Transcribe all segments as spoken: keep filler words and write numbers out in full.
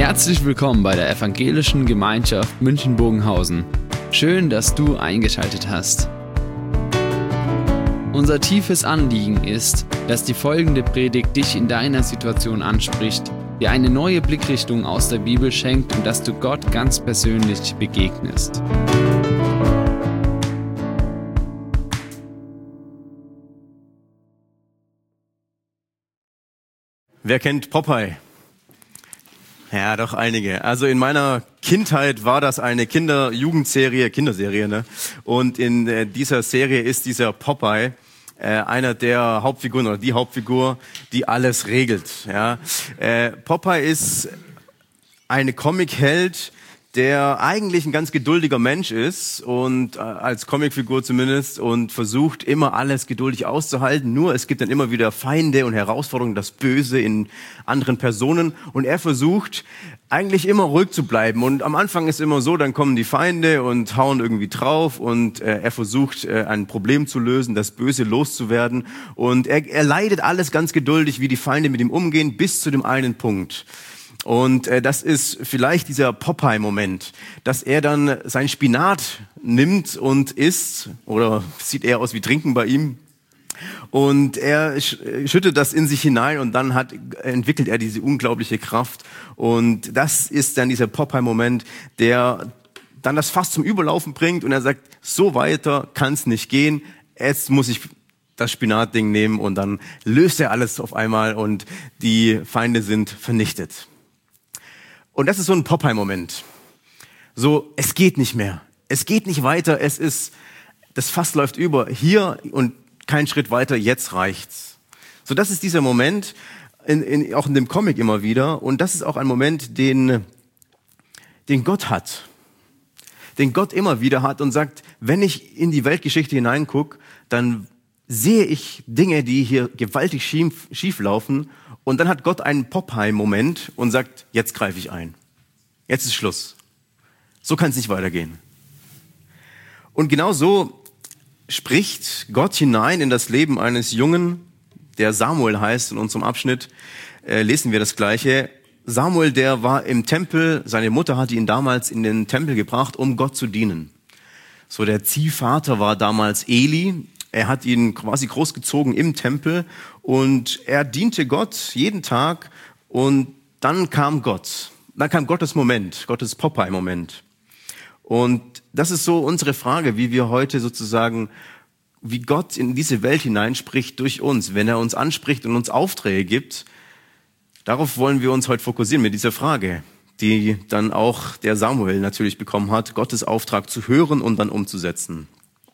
Herzlich willkommen bei der Evangelischen Gemeinschaft München-Bogenhausen. Schön, dass du eingeschaltet hast. Unser tiefes Anliegen ist, dass die folgende Predigt dich in deiner Situation anspricht, dir eine neue Blickrichtung aus der Bibel schenkt und dass du Gott ganz persönlich begegnest. Wer kennt Popeye? Ja, doch einige. Also in meiner Kindheit war das eine Kinder-Jugendserie, Kinderserie, ne? Und in äh, dieser Serie ist dieser Popeye äh, einer der Hauptfiguren oder die Hauptfigur, die alles regelt. Ja, äh, Popeye ist eine Comic-Held, der eigentlich ein ganz geduldiger Mensch ist und äh, als Comicfigur zumindest und versucht immer alles geduldig auszuhalten. Nur es gibt dann immer wieder Feinde und Herausforderungen, das Böse in anderen Personen und er versucht eigentlich immer ruhig zu bleiben. Und am Anfang ist immer so, dann kommen die Feinde und hauen irgendwie drauf und äh, er versucht äh, ein Problem zu lösen, das Böse loszuwerden und er, er leidet alles ganz geduldig, wie die Feinde mit ihm umgehen, bis zu dem einen Punkt. Und äh, das ist vielleicht dieser Popeye-Moment, dass er dann sein Spinat nimmt und isst, oder sieht eher aus wie Trinken bei ihm. Und er sch- schüttet das in sich hinein und dann hat, entwickelt er diese unglaubliche Kraft. Und das ist dann dieser Popeye-Moment, der dann das Fass zum Überlaufen bringt und er sagt, so weiter kann es nicht gehen, jetzt muss ich das Spinatding nehmen und dann löst er alles auf einmal und die Feinde sind vernichtet. Und das ist so ein Popeye-Moment. So, es geht nicht mehr. Es geht nicht weiter. Es ist, das Fass läuft über. Hier und kein Schritt weiter. Jetzt reicht's. So, das ist dieser Moment, in, in, auch in dem Comic immer wieder. Und das ist auch ein Moment, den, den Gott hat. Den Gott immer wieder hat und sagt, wenn ich in die Weltgeschichte hineingucke, dann sehe ich Dinge, die hier gewaltig schief, schief laufen. Und dann hat Gott einen Popeye-Moment und sagt, jetzt greife ich ein. Jetzt ist Schluss. So kann es nicht weitergehen. Und genau so spricht Gott hinein in das Leben eines Jungen, der Samuel heißt. In unserem Abschnitt äh, lesen wir das Gleiche. Samuel, der war im Tempel, seine Mutter hatte ihn damals in den Tempel gebracht, um Gott zu dienen. So, der Ziehvater war damals Eli. Er hat ihn quasi großgezogen im Tempel und er diente Gott jeden Tag und dann kam Gott. Dann kam Gottes Moment, Gottes Popeye-Moment. Und das ist so unsere Frage, wie wir heute sozusagen, wie Gott in diese Welt hineinspricht durch uns, wenn er uns anspricht und uns Aufträge gibt. Darauf wollen wir uns heute fokussieren mit dieser Frage, die dann auch der Samuel natürlich bekommen hat, Gottes Auftrag zu hören und dann umzusetzen.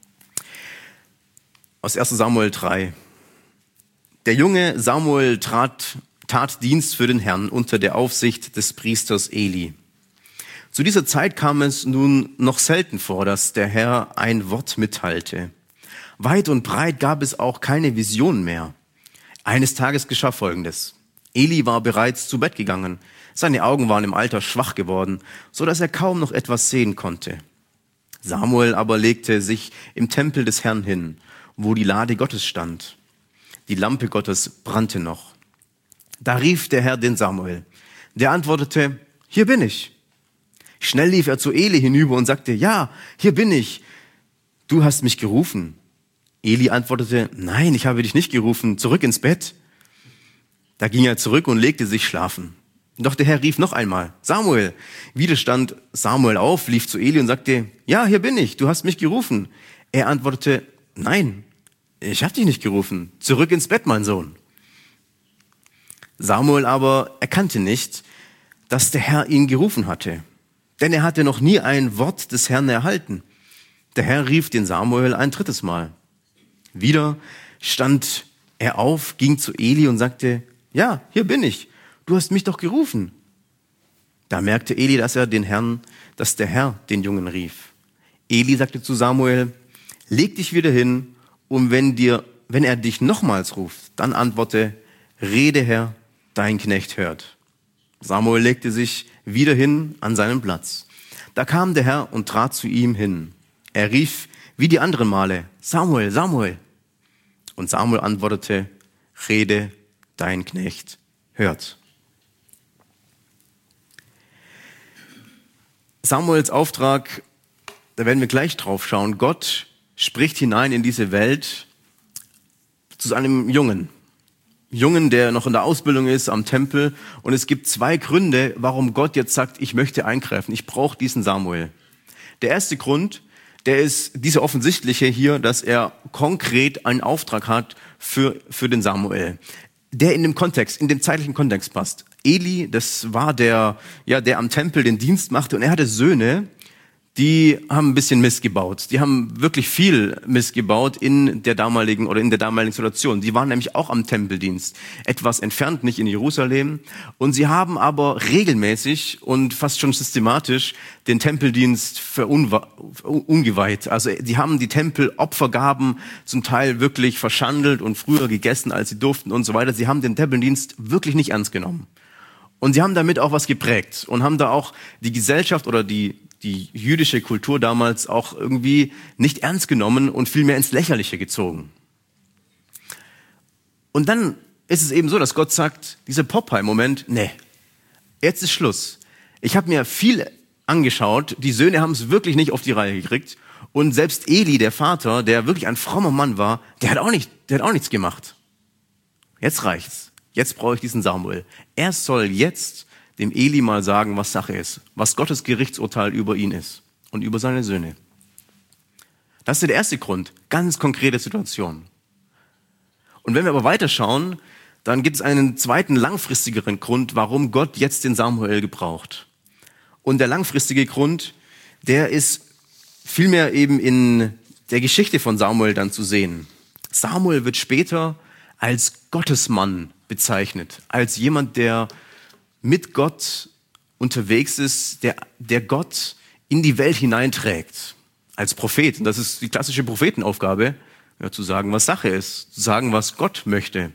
Aus erster Samuel drei. Der junge Samuel trat, tat Dienst für den Herrn unter der Aufsicht des Priesters Eli. Zu dieser Zeit kam es nun noch selten vor, dass der Herr ein Wort mitteilte. Weit und breit gab es auch keine Vision mehr. Eines Tages geschah Folgendes. Eli war bereits zu Bett gegangen. Seine Augen waren im Alter schwach geworden, so dass er kaum noch etwas sehen konnte. Samuel aber legte sich im Tempel des Herrn hin, wo die Lade Gottes stand. Die Lampe Gottes brannte noch. Da rief der Herr den Samuel. Der antwortete, hier bin ich. Schnell lief er zu Eli hinüber und sagte, ja, hier bin ich. Du hast mich gerufen. Eli antwortete, nein, ich habe dich nicht gerufen, zurück ins Bett. Da ging er zurück und legte sich schlafen. Doch der Herr rief noch einmal, Samuel. Wieder stand Samuel auf, lief zu Eli und sagte, ja, hier bin ich, du hast mich gerufen. Er antwortete, nein, ich habe dich nicht gerufen. Zurück ins Bett, mein Sohn. Samuel aber erkannte nicht, dass der Herr ihn gerufen hatte. Denn er hatte noch nie ein Wort des Herrn erhalten. Der Herr rief den Samuel ein drittes Mal. Wieder stand er auf, ging zu Eli und sagte, ja, hier bin ich. Du hast mich doch gerufen. Da merkte Eli, dass er den Herrn, dass der Herr den Jungen rief. Eli sagte zu Samuel, leg dich wieder hin, und wenn dir, wenn er dich nochmals ruft, dann antworte, rede Herr, dein Knecht hört. Samuel legte sich wieder hin an seinen Platz. Da kam der Herr und trat zu ihm hin. Er rief wie die anderen Male, Samuel, Samuel. Und Samuel antwortete, rede, dein Knecht hört. Samuels Auftrag, da werden wir gleich drauf schauen. Gott spricht hinein in diese Welt zu einem Jungen. Jungen, der noch in der Ausbildung ist am Tempel. Und es gibt zwei Gründe, warum Gott jetzt sagt, ich möchte eingreifen. Ich brauche diesen Samuel. Der erste Grund, der ist dieser offensichtliche hier, dass er konkret einen Auftrag hat für, für den Samuel, der in dem Kontext, in dem zeitlichen Kontext passt. Eli, das war der, ja, der am Tempel den Dienst machte, und er hatte Söhne, die haben ein bisschen Mist gebaut. Die haben wirklich viel Mist gebaut in der damaligen oder in der damaligen Situation. Die waren nämlich auch am Tempeldienst, etwas entfernt, nicht in Jerusalem. Und sie haben aber regelmäßig und fast schon systematisch den Tempeldienst verungeweiht. Also die haben die Tempelopfergaben zum Teil wirklich verschandelt und früher gegessen, als sie durften und so weiter. Sie haben den Tempeldienst wirklich nicht ernst genommen. Und sie haben damit auch was geprägt und haben da auch die Gesellschaft oder die die jüdische Kultur damals auch irgendwie nicht ernst genommen und vielmehr ins Lächerliche gezogen. Und dann ist es eben so, dass Gott sagt, dieser Popeye-Moment, nee, jetzt ist Schluss. Ich habe mir viel angeschaut, die Söhne haben es wirklich nicht auf die Reihe gekriegt, und selbst Eli, der Vater, der wirklich ein frommer Mann war, der hat auch nicht, der hat auch nichts gemacht. Jetzt reicht's. Jetzt brauche ich diesen Samuel. Er soll jetzt dem Eli mal sagen, was Sache ist, was Gottes Gerichtsurteil über ihn ist und über seine Söhne. Das ist der erste Grund, ganz konkrete Situation. Und wenn wir aber weiterschauen, dann gibt es einen zweiten, langfristigeren Grund, warum Gott jetzt den Samuel gebraucht. Und der langfristige Grund, der ist vielmehr eben in der Geschichte von Samuel dann zu sehen. Samuel wird später als Gottesmann bezeichnet, als jemand, der mit Gott unterwegs ist, der, der Gott in die Welt hineinträgt, als Prophet. Und das ist die klassische Prophetenaufgabe, ja, zu sagen, was Sache ist, zu sagen, was Gott möchte.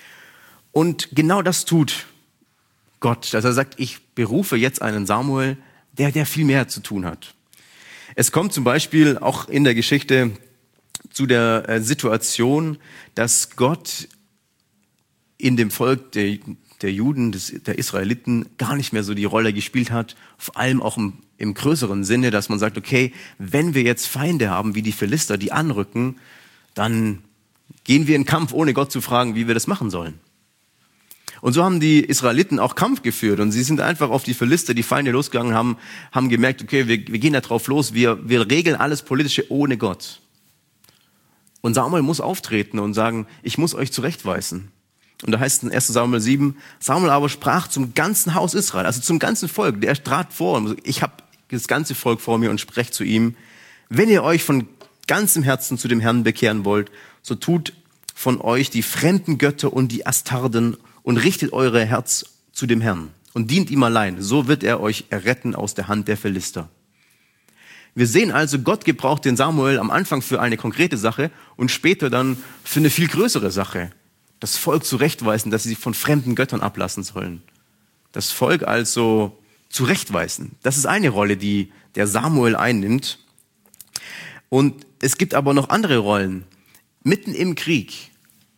Und genau das tut Gott, dass er sagt, ich berufe jetzt einen Samuel, der, der viel mehr zu tun hat. Es kommt zum Beispiel auch in der Geschichte zu der äh, Situation, dass Gott in dem Volk der der Juden, des, der Israeliten gar nicht mehr so die Rolle gespielt hat, vor allem auch im, im größeren Sinne, dass man sagt, okay, wenn wir jetzt Feinde haben, wie die Philister, die anrücken, dann gehen wir in Kampf, ohne Gott zu fragen, wie wir das machen sollen. Und so haben die Israeliten auch Kampf geführt, und sie sind einfach auf die Philister, die Feinde, losgegangen, haben, haben gemerkt, okay, wir, wir gehen da drauf los, wir, wir regeln alles Politische ohne Gott. Und Samuel muss auftreten und sagen, ich muss euch zurechtweisen. Und da heißt es in erster Samuel sieben, Samuel aber sprach zum ganzen Haus Israel, also zum ganzen Volk, der trat vor und ich habe das ganze Volk vor mir und spreche zu ihm, wenn ihr euch von ganzem Herzen zu dem Herrn bekehren wollt, so tut von euch die fremden Götter und die Astarden und richtet eure Herz zu dem Herrn und dient ihm allein, so wird er euch erretten aus der Hand der Philister. Wir sehen also, Gott gebraucht den Samuel am Anfang für eine konkrete Sache und später dann für eine viel größere Sache. Das Volk zurechtweisen, dass sie sich von fremden Göttern ablassen sollen. Das Volk also zurechtweisen. Das ist eine Rolle, die der Samuel einnimmt. Und es gibt aber noch andere Rollen. Mitten im Krieg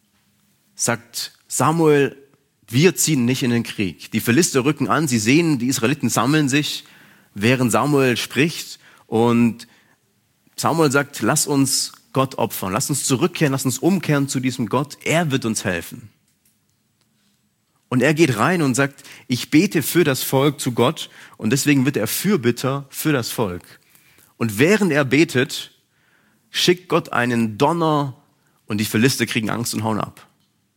sagt Samuel, wir ziehen nicht in den Krieg. Die Philister rücken an, sie sehen, die Israeliten sammeln sich, während Samuel spricht. Und Samuel sagt, lass uns Gott opfern. Lass uns zurückkehren, lass uns umkehren zu diesem Gott. Er wird uns helfen. Und er geht rein und sagt, ich bete für das Volk zu Gott, und deswegen wird er Fürbitter für das Volk. Und während er betet, schickt Gott einen Donner und die Philister kriegen Angst und hauen ab.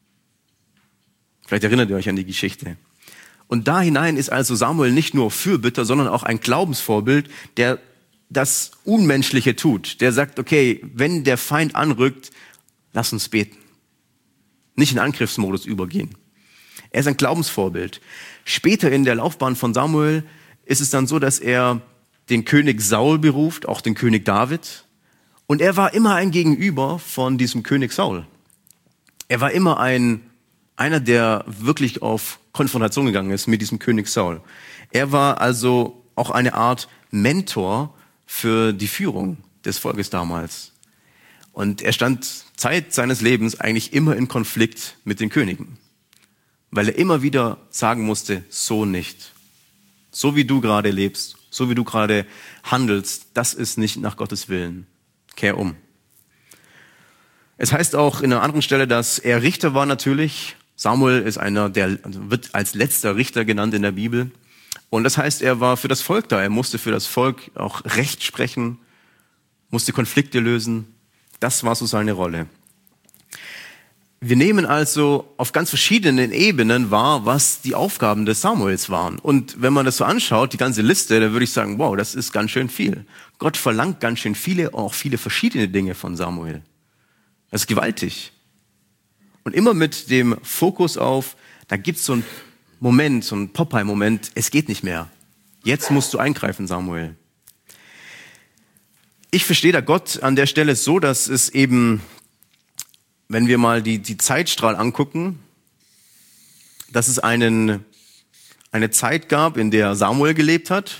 Vielleicht erinnert ihr euch an die Geschichte. Und da hinein ist also Samuel nicht nur Fürbitter, sondern auch ein Glaubensvorbild, der das Unmenschliche tut, der sagt, okay, wenn der Feind anrückt, lass uns beten. Nicht in Angriffsmodus übergehen. Er ist ein Glaubensvorbild. Später in der Laufbahn von Samuel ist es dann so, dass er den König Saul beruft, auch den König David. Und er war immer ein Gegenüber von diesem König Saul. Er war immer ein, einer, der wirklich auf Konfrontation gegangen ist mit diesem König Saul. Er war also auch eine Art Mentor für die Führung des Volkes damals. Und er stand Zeit seines Lebens eigentlich immer in Konflikt mit den Königen, weil er immer wieder sagen musste, so nicht. So wie du gerade lebst, so wie du gerade handelst, das ist nicht nach Gottes Willen. Kehr um. Es heißt auch in einer anderen Stelle, dass er Richter war natürlich. Samuel ist einer, der wird als letzter Richter genannt in der Bibel. Und das heißt, er war für das Volk da. Er musste für das Volk auch Recht sprechen, musste Konflikte lösen. Das war so seine Rolle. Wir nehmen also auf ganz verschiedenen Ebenen wahr, was die Aufgaben des Samuels waren. Und wenn man das so anschaut, die ganze Liste, dann würde ich sagen, wow, das ist ganz schön viel. Gott verlangt ganz schön viele, auch viele verschiedene Dinge von Samuel. Das ist gewaltig. Und immer mit dem Fokus auf, da gibt es so einen Moment, so einen Popeye-Moment, es geht nicht mehr. Jetzt musst du eingreifen, Samuel. Ich verstehe da Gott an der Stelle so, dass es eben, wenn wir mal die, die Zeitstrahl angucken, dass es einen, eine Zeit gab, in der Samuel gelebt hat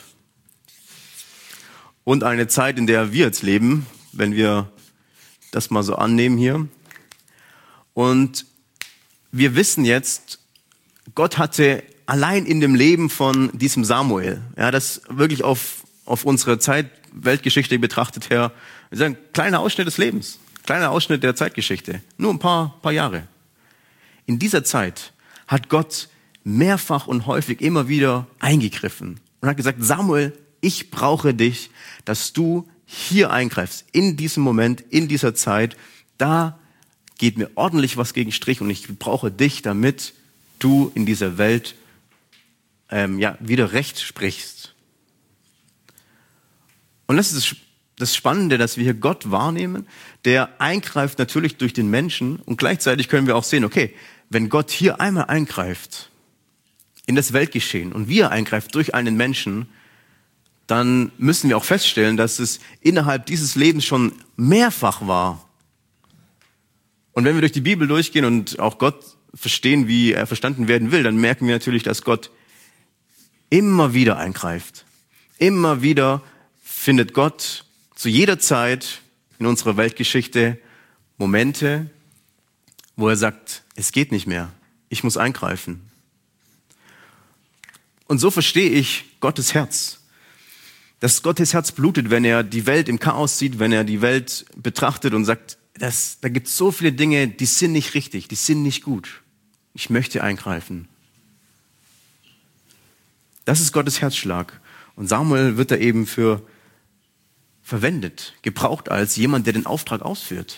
und eine Zeit, in der wir jetzt leben, wenn wir das mal so annehmen hier. Und wir wissen jetzt, Gott hatte allein in dem Leben von diesem Samuel, ja, das wirklich auf, auf unsere Zeit, Weltgeschichte betrachtet her, das ist ein kleiner Ausschnitt des Lebens, kleiner Ausschnitt der Zeitgeschichte, nur ein paar, paar Jahre. In dieser Zeit hat Gott mehrfach und häufig immer wieder eingegriffen und hat gesagt, Samuel, ich brauche dich, dass du hier eingreifst, in diesem Moment, in dieser Zeit, da geht mir ordentlich was gegen Strich und ich brauche dich, damit du in dieser Welt ähm, ja, wieder Recht sprichst. Und das ist das Spannende, dass wir hier Gott wahrnehmen, der eingreift natürlich durch den Menschen und gleichzeitig können wir auch sehen, okay, wenn Gott hier einmal eingreift in das Weltgeschehen und wie er eingreift durch einen Menschen, dann müssen wir auch feststellen, dass es innerhalb dieses Lebens schon mehrfach war. Und wenn wir durch die Bibel durchgehen und auch Gott verstehen, wie er verstanden werden will, dann merken wir natürlich, dass Gott immer wieder eingreift. Immer wieder findet Gott zu jeder Zeit in unserer Weltgeschichte Momente, wo er sagt, es geht nicht mehr, ich muss eingreifen. Und so verstehe ich Gottes Herz. Dass Gottes Herz blutet, wenn er die Welt im Chaos sieht, wenn er die Welt betrachtet und sagt, das, da gibt es so viele Dinge, die sind nicht richtig, die sind nicht gut. Ich möchte eingreifen. Das ist Gottes Herzschlag. Und Samuel wird da eben für verwendet, gebraucht als jemand, der den Auftrag ausführt.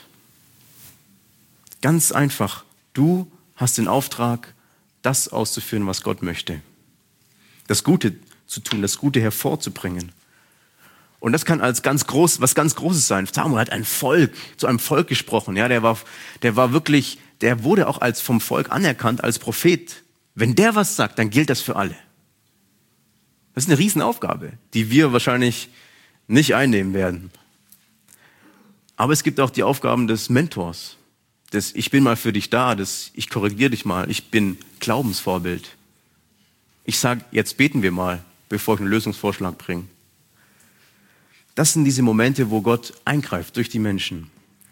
Ganz einfach. Du hast den Auftrag, das auszuführen, was Gott möchte. Das Gute zu tun, das Gute hervorzubringen. Und das kann als ganz groß, was ganz Großes sein. Samuel hat ein Volk, zu einem Volk gesprochen. Ja, der war, der war wirklich, der wurde auch als vom Volk anerkannt als Prophet. Wenn der was sagt, dann gilt das für alle. Das ist eine Riesenaufgabe, die wir wahrscheinlich nicht einnehmen werden. Aber es gibt auch die Aufgaben des Mentors. Des Ich bin mal für dich da, des Ich korrigiere dich mal, ich bin Glaubensvorbild. Ich sage, jetzt beten wir mal, bevor ich einen Lösungsvorschlag bringe. Das sind diese Momente, wo Gott eingreift durch die Menschen.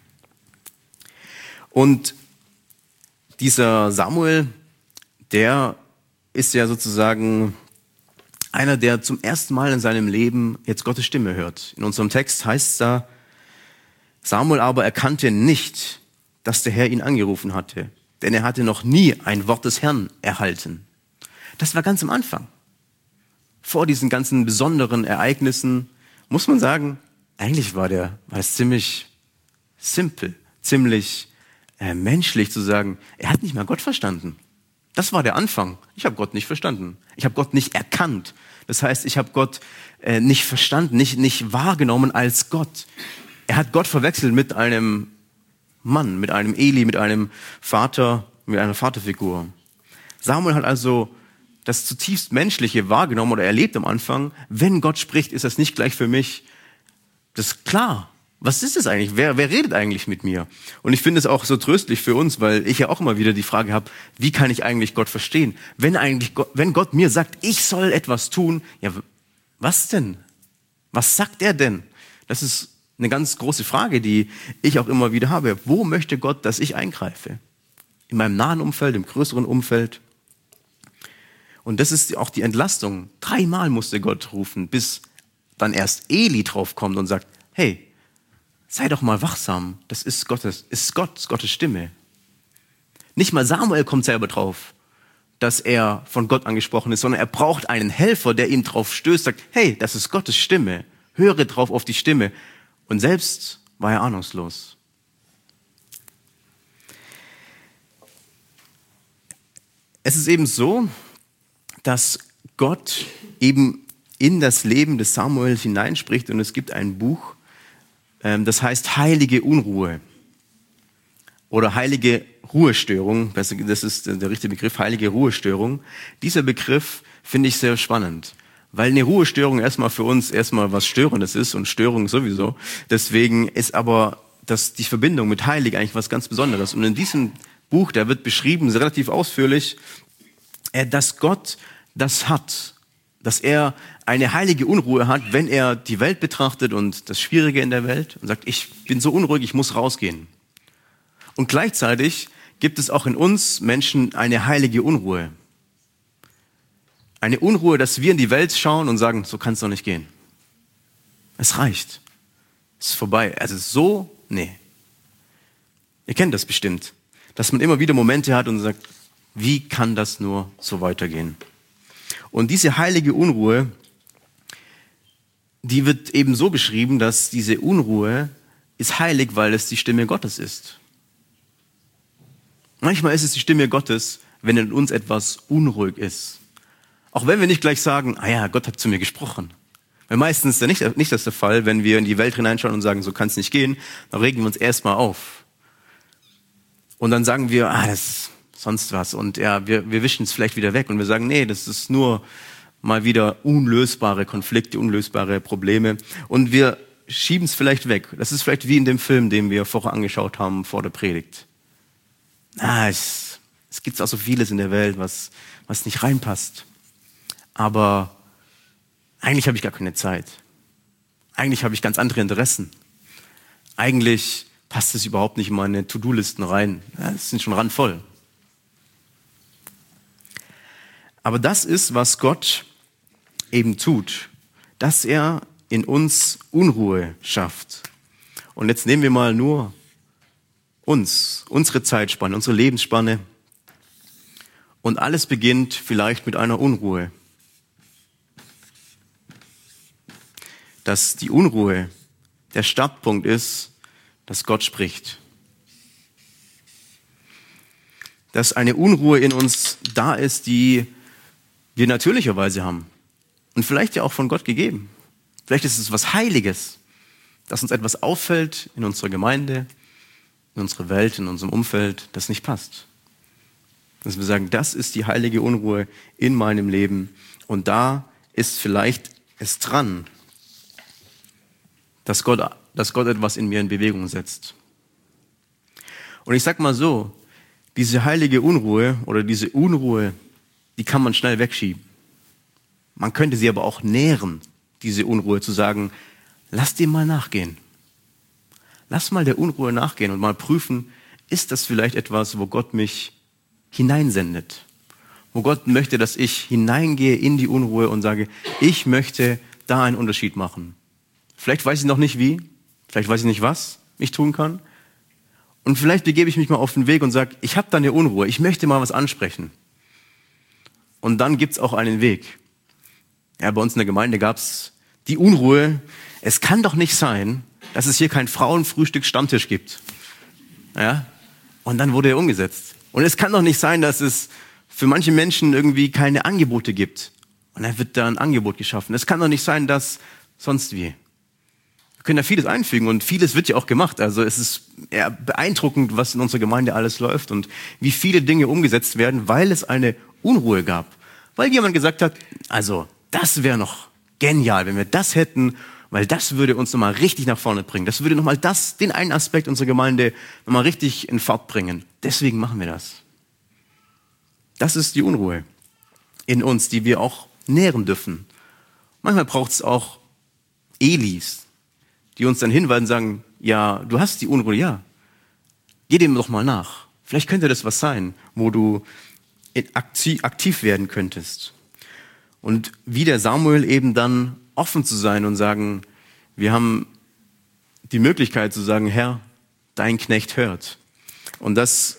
Und dieser Samuel, der ist ja sozusagen einer, der zum ersten Mal in seinem Leben jetzt Gottes Stimme hört. In unserem Text heißt es da, Samuel aber erkannte nicht, dass der Herr ihn angerufen hatte, denn er hatte noch nie ein Wort des Herrn erhalten. Das war ganz am Anfang. Vor diesen ganzen besonderen Ereignissen muss man sagen, eigentlich war der, war es ziemlich simpel, ziemlich äh, menschlich zu sagen, er hat nicht mal Gott verstanden. Das war der Anfang. Ich habe Gott nicht verstanden. Ich habe Gott nicht erkannt. Das heißt, ich habe Gott äh, nicht verstanden, nicht, nicht wahrgenommen als Gott. Er hat Gott verwechselt mit einem Mann, mit einem Eli, mit einem Vater, mit einer Vaterfigur. Samuel hat also das zutiefst Menschliche wahrgenommen oder erlebt am Anfang. Wenn Gott spricht, ist das nicht gleich für mich. Das ist klar. Was ist es eigentlich? Wer, wer redet eigentlich mit mir? Und ich finde es auch so tröstlich für uns, weil ich ja auch immer wieder die Frage habe, wie kann ich eigentlich Gott verstehen? Wenn eigentlich Gott, wenn Gott mir sagt, ich soll etwas tun, ja, was denn? Was sagt er denn? Das ist eine ganz große Frage, die ich auch immer wieder habe. Wo möchte Gott, dass ich eingreife? In meinem nahen Umfeld, im größeren Umfeld? Und das ist auch die Entlastung. Dreimal musste Gott rufen, bis dann erst Eli draufkommt und sagt, hey, sei doch mal wachsam. Das ist Gottes, ist Gott, ist Gottes Stimme. Nicht mal Samuel kommt selber drauf, dass er von Gott angesprochen ist, sondern er braucht einen Helfer, der ihn drauf stößt, sagt, hey, das ist Gottes Stimme. Höre drauf auf die Stimme. Und selbst war er ahnungslos. Es ist eben so, dass Gott eben in das Leben des Samuel hineinspricht und es gibt ein Buch, das heißt Heilige Unruhe oder Heilige Ruhestörung. Das ist der richtige Begriff, Heilige Ruhestörung. Dieser Begriff finde ich sehr spannend, weil eine Ruhestörung erstmal für uns erstmal was Störendes ist und Störung sowieso. Deswegen ist aber das, die Verbindung mit Heilig eigentlich was ganz Besonderes. Und in diesem Buch, da wird beschrieben, relativ ausführlich, dass Gott das hat, dass er eine heilige Unruhe hat, wenn er die Welt betrachtet und das Schwierige in der Welt und sagt, ich bin so unruhig, ich muss rausgehen. Und gleichzeitig gibt es auch in uns Menschen eine heilige Unruhe. Eine Unruhe, dass wir in die Welt schauen und sagen, so kann es doch nicht gehen. Es reicht. Es ist vorbei. Also so, nee. Ihr kennt das bestimmt, dass man immer wieder Momente hat und sagt, wie kann das nur so weitergehen? Und diese heilige Unruhe, die wird eben so beschrieben, dass diese Unruhe ist heilig, weil es die Stimme Gottes ist. Manchmal ist es die Stimme Gottes, wenn in uns etwas unruhig ist. Auch wenn wir nicht gleich sagen, ah ja, Gott hat zu mir gesprochen. Weil meistens ist ja nicht, nicht das der Fall, wenn wir in die Welt hineinschauen und sagen, so kann es nicht gehen, dann regen wir uns erstmal auf. Und dann sagen wir, ah, das ist sonst was. Und ja, wir, wir wischen es vielleicht wieder weg und wir sagen, nee, das ist nur mal wieder unlösbare Konflikte, unlösbare Probleme. Und wir schieben es vielleicht weg. Das ist vielleicht wie in dem Film, den wir vorher angeschaut haben vor der Predigt. Ah, es, es gibt auch so vieles in der Welt, was, was nicht reinpasst. Aber eigentlich habe ich gar keine Zeit. Eigentlich habe ich ganz andere Interessen. Eigentlich passt es überhaupt nicht in meine To-Do-Listen rein. Ja, es sind schon randvoll. Aber das ist, was Gott eben tut, dass er in uns Unruhe schafft. Und jetzt nehmen wir mal nur uns, unsere Zeitspanne, unsere Lebensspanne. Und alles beginnt vielleicht mit einer Unruhe. Dass die Unruhe der Startpunkt ist, dass Gott spricht. Dass eine Unruhe in uns da ist, die wir natürlicherweise haben. Und vielleicht ja auch von Gott gegeben. Vielleicht ist es was Heiliges, dass uns etwas auffällt in unserer Gemeinde, in unserer Welt, in unserem Umfeld, das nicht passt. Dass wir sagen, das ist die heilige Unruhe in meinem Leben. Und da ist vielleicht es dran, dass Gott, dass Gott etwas in mir in Bewegung setzt. Und ich sag mal so, diese heilige Unruhe oder diese Unruhe, die kann man schnell wegschieben. Man könnte sie aber auch nähren, diese Unruhe, zu sagen, lass dem mal nachgehen. Lass mal der Unruhe nachgehen und mal prüfen, ist das vielleicht etwas, wo Gott mich hineinsendet? Wo Gott möchte, dass ich hineingehe in die Unruhe und sage, ich möchte da einen Unterschied machen. Vielleicht weiß ich noch nicht wie, vielleicht weiß ich nicht, was ich tun kann. Und vielleicht begebe ich mich mal auf den Weg und sage, ich habe da eine Unruhe, ich möchte mal was ansprechen. Und dann gibt's auch einen Weg. Ja, bei uns in der Gemeinde gab's die Unruhe, es kann doch nicht sein, dass es hier kein Frauenfrühstück-Stammtisch gibt. Ja? Und dann wurde er umgesetzt. Und es kann doch nicht sein, dass es für manche Menschen irgendwie keine Angebote gibt. Und dann wird da ein Angebot geschaffen. Es kann doch nicht sein, dass sonst wie. Wir können da vieles einfügen und vieles wird ja auch gemacht. Also es ist eher beeindruckend, was in unserer Gemeinde alles läuft und wie viele Dinge umgesetzt werden, weil es eine Unruhe gab. Weil jemand gesagt hat, also das wäre noch genial, wenn wir das hätten, weil das würde uns nochmal richtig nach vorne bringen. Das würde nochmal das, den einen Aspekt unserer Gemeinde nochmal richtig in Fahrt bringen. Deswegen machen wir das. Das ist die Unruhe in uns, die wir auch nähren dürfen. Manchmal braucht es auch Elis, die uns dann hinweisen und sagen, ja, du hast die Unruhe, ja. Geh dem doch mal nach. Vielleicht könnte das was sein, wo du aktiv werden könntest. Und wie der Samuel eben dann offen zu sein und sagen, wir haben die Möglichkeit zu sagen, Herr, dein Knecht hört. Und das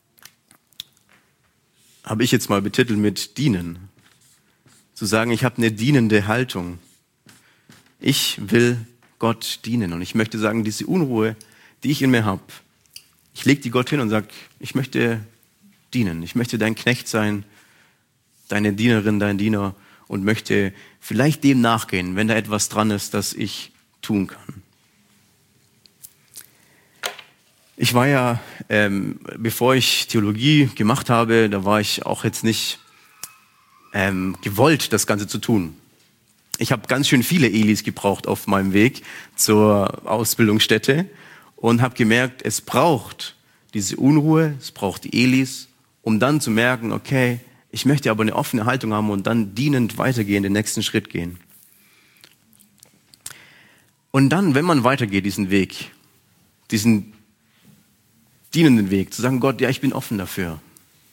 habe ich jetzt mal betitelt mit dienen. Zu sagen, ich habe eine dienende Haltung. Ich will Gott dienen. Und ich möchte sagen, diese Unruhe, die ich in mir habe, ich lege die Gott hin und sage, ich möchte dienen. Ich möchte dein Knecht sein, deine Dienerin, dein Diener und möchte vielleicht dem nachgehen, wenn da etwas dran ist, das ich tun kann. Ich war ja, ähm, bevor ich Theologie gemacht habe, da war ich auch jetzt nicht ähm, gewollt, das Ganze zu tun. Ich habe ganz schön viele Elis gebraucht auf meinem Weg zur Ausbildungsstätte und habe gemerkt, es braucht diese Unruhe, es braucht die Elis, um dann zu merken, okay, ich möchte aber eine offene Haltung haben und dann dienend weitergehen, den nächsten Schritt gehen. Und dann, wenn man weitergeht, diesen Weg, diesen dienenden Weg, zu sagen, Gott, ja, ich bin offen dafür.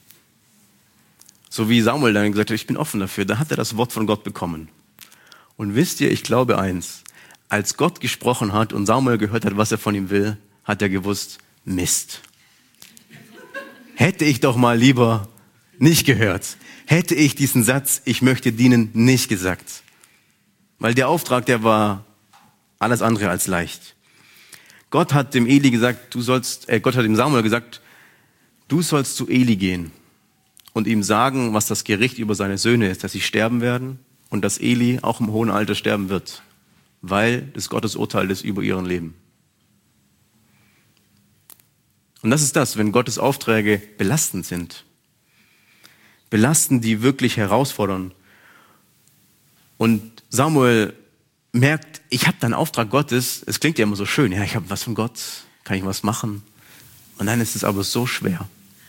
So wie Samuel dann gesagt hat, ich bin offen dafür, da hat er das Wort von Gott bekommen. Und wisst ihr, ich glaube eins, als Gott gesprochen hat und Samuel gehört hat, was er von ihm will, hat er gewusst, Mist. Hätte ich doch mal lieber nicht gehört. Hätte ich diesen Satz, ich möchte dienen, nicht gesagt. Weil der Auftrag, der war alles andere als leicht. Gott hat dem Eli gesagt, du sollst, äh, Gott hat dem Samuel gesagt, du sollst zu Eli gehen und ihm sagen, was das Gericht über seine Söhne ist, dass sie sterben werden und dass Eli auch im hohen Alter sterben wird, weil das Gottes Urteil ist über ihren Leben. Und das ist das, wenn Gottes Aufträge belastend sind. Belastend, die wirklich herausfordern. Und Samuel merkt, ich habe da einen Auftrag Gottes, es klingt ja immer so schön, ja, ich habe was von Gott, kann ich was machen? Und dann ist es aber so schwer.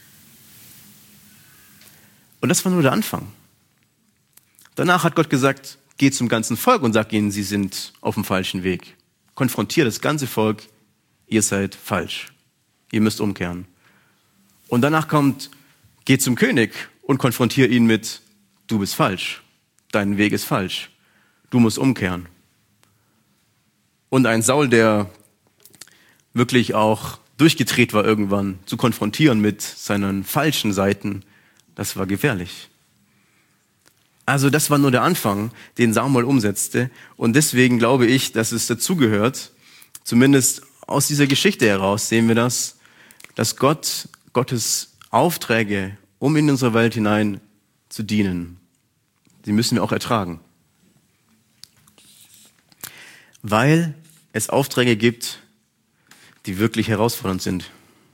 Und das war nur der Anfang. Danach hat Gott gesagt, geh zum ganzen Volk und sag ihnen, sie sind auf dem falschen Weg. Konfrontiert das ganze Volk, ihr seid falsch. Ihr müsst umkehren. Und danach kommt, geh zum König und konfrontier ihn mit, du bist falsch. Dein Weg ist falsch. Du musst umkehren. Und ein Saul, der wirklich auch durchgedreht war irgendwann, zu konfrontieren mit seinen falschen Seiten, das war gefährlich. Also das war nur der Anfang, den Samuel umsetzte. Und deswegen glaube ich, dass es dazugehört, zumindest aus dieser Geschichte heraus sehen wir das, dass Gott, Gottes Aufträge, um in unsere Welt hinein zu dienen, die müssen wir auch ertragen. Weil es Aufträge gibt, die wirklich herausfordernd sind.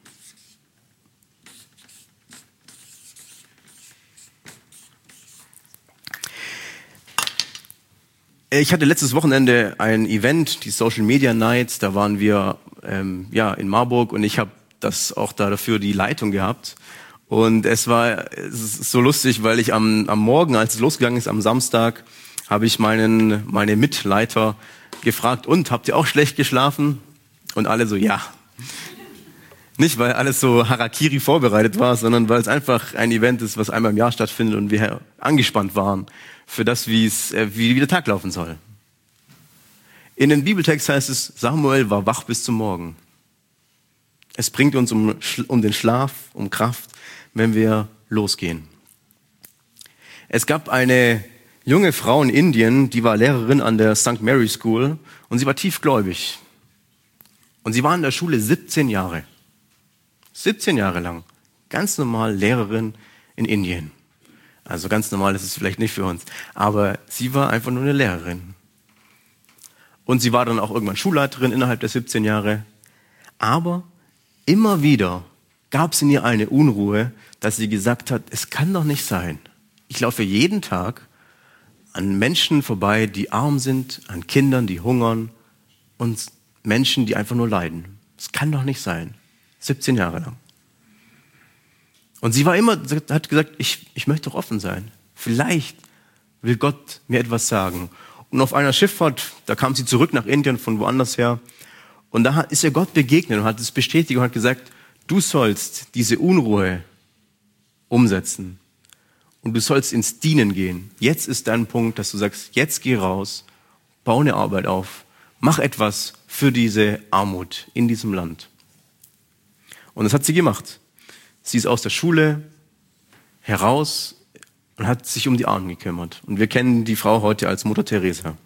Ich hatte letztes Wochenende ein Event, die Social Media Nights, da waren wir ähm, ja in Marburg und ich habe das auch da dafür die Leitung gehabt. Und es war es ist so lustig, weil ich am, am Morgen, als es losgegangen ist, am Samstag, habe ich meinen meine Mitleiter gefragt, und, habt ihr auch schlecht geschlafen? Und alle so, ja. Nicht, weil alles so Harakiri vorbereitet war, sondern weil es einfach ein Event ist, was einmal im Jahr stattfindet und wir angespannt waren für das, wie es, wie der Tag laufen soll. In dem Bibeltext heißt es, Samuel war wach bis zum Morgen. Es bringt uns um, um den Schlaf, um Kraft, wenn wir losgehen. Es gab eine junge Frau in Indien, die war Lehrerin an der Sankt Mary School und sie war tiefgläubig. Und sie war in der Schule siebzehn Jahre. siebzehn Jahre lang. Ganz normal Lehrerin in Indien. Also ganz normal ist es vielleicht nicht für uns. Aber sie war einfach nur eine Lehrerin. Und sie war dann auch irgendwann Schulleiterin innerhalb der siebzehn Jahre. Aber immer wieder gab es in ihr eine Unruhe, dass sie gesagt hat, es kann doch nicht sein. Ich laufe jeden Tag an Menschen vorbei, die arm sind, an Kindern, die hungern und Menschen, die einfach nur leiden. Es kann doch nicht sein. siebzehn Jahre lang. Und sie war immer, hat gesagt, ich, ich möchte doch offen sein. Vielleicht will Gott mir etwas sagen. Und auf einer Schifffahrt, da kam sie zurück nach Indien von woanders her. Und da ist ihr Gott begegnet und hat es bestätigt und hat gesagt, du sollst diese Unruhe umsetzen und du sollst ins Dienen gehen. Jetzt ist dein Punkt, dass du sagst, jetzt geh raus, bau eine Arbeit auf, mach etwas für diese Armut in diesem Land. Und das hat sie gemacht. Sie ist aus der Schule heraus und hat sich um die Armen gekümmert. Und wir kennen die Frau heute als Mutter Teresa.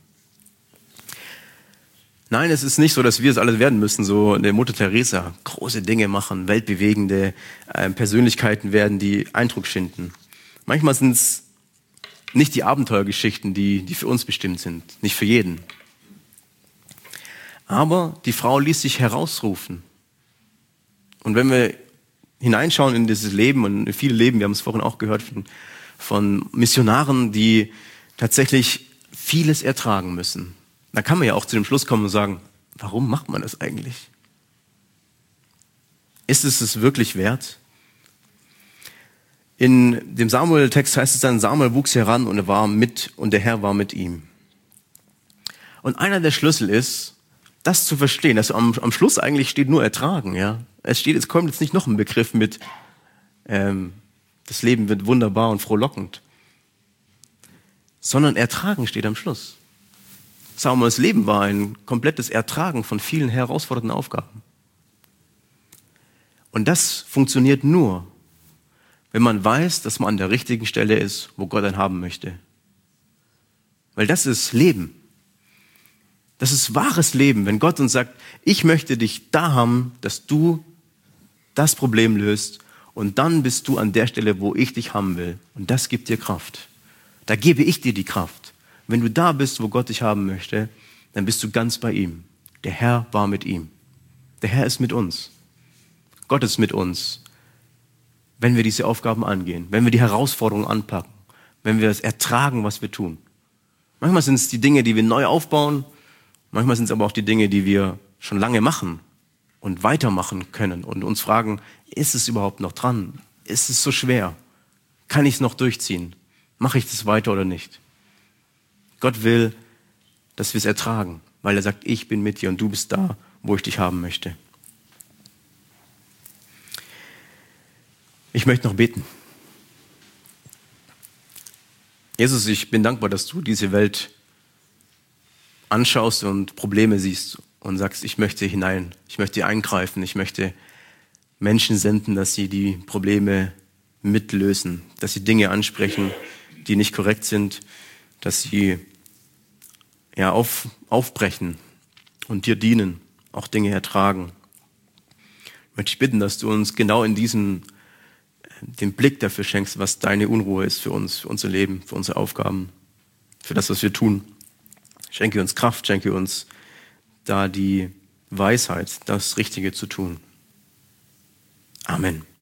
Nein, es ist nicht so, dass wir es alles werden müssen, so eine Mutter Teresa, große Dinge machen, weltbewegende äh, Persönlichkeiten werden, die Eindruck schinden. Manchmal sind es nicht die Abenteuergeschichten, die, die für uns bestimmt sind, nicht für jeden. Aber die Frau ließ sich herausrufen. Und wenn wir hineinschauen in dieses Leben und in viele Leben, wir haben es vorhin auch gehört von, von Missionaren, die tatsächlich vieles ertragen müssen, dann kann man ja auch zu dem Schluss kommen und sagen, warum macht man das eigentlich? Ist es es wirklich wert? In dem Samuel-Text heißt es dann, Samuel wuchs heran und er war mit, und der Herr war mit ihm. Und einer der Schlüssel ist, das zu verstehen, dass am, am Schluss eigentlich steht nur ertragen, ja. Es steht, es kommt jetzt nicht noch ein Begriff mit, ähm, das Leben wird wunderbar und frohlockend, sondern ertragen steht am Schluss. Samuels Leben war ein komplettes Ertragen von vielen herausfordernden Aufgaben. Und das funktioniert nur, wenn man weiß, dass man an der richtigen Stelle ist, wo Gott einen haben möchte. Weil das ist Leben. Das ist wahres Leben, wenn Gott uns sagt, ich möchte dich da haben, dass du das Problem löst und dann bist du an der Stelle, wo ich dich haben will. Und das gibt dir Kraft. Da gebe ich dir die Kraft. Wenn du da bist, wo Gott dich haben möchte, dann bist du ganz bei ihm. Der Herr war mit ihm. Der Herr ist mit uns. Gott ist mit uns, wenn wir diese Aufgaben angehen, wenn wir die Herausforderungen anpacken, wenn wir das ertragen, was wir tun. Manchmal sind es die Dinge, die wir neu aufbauen, manchmal sind es aber auch die Dinge, die wir schon lange machen und weitermachen können und uns fragen, ist es überhaupt noch dran? Ist es so schwer? Kann ich es noch durchziehen? Mache ich das weiter oder nicht? Gott will, dass wir es ertragen, weil er sagt, ich bin mit dir und du bist da, wo ich dich haben möchte. Ich möchte noch beten. Jesus, ich bin dankbar, dass du diese Welt anschaust und Probleme siehst und sagst, ich möchte hinein, ich möchte eingreifen, ich möchte Menschen senden, dass sie die Probleme mitlösen, dass sie Dinge ansprechen, die nicht korrekt sind, dass sie ja, auf, aufbrechen und dir dienen, auch Dinge ertragen. Ich möchte dich bitten, dass du uns genau in diesem, den Blick dafür schenkst, was deine Unruhe ist für uns, für unser Leben, für unsere Aufgaben, für das, was wir tun. Schenke uns Kraft, schenke uns da die Weisheit, das Richtige zu tun. Amen.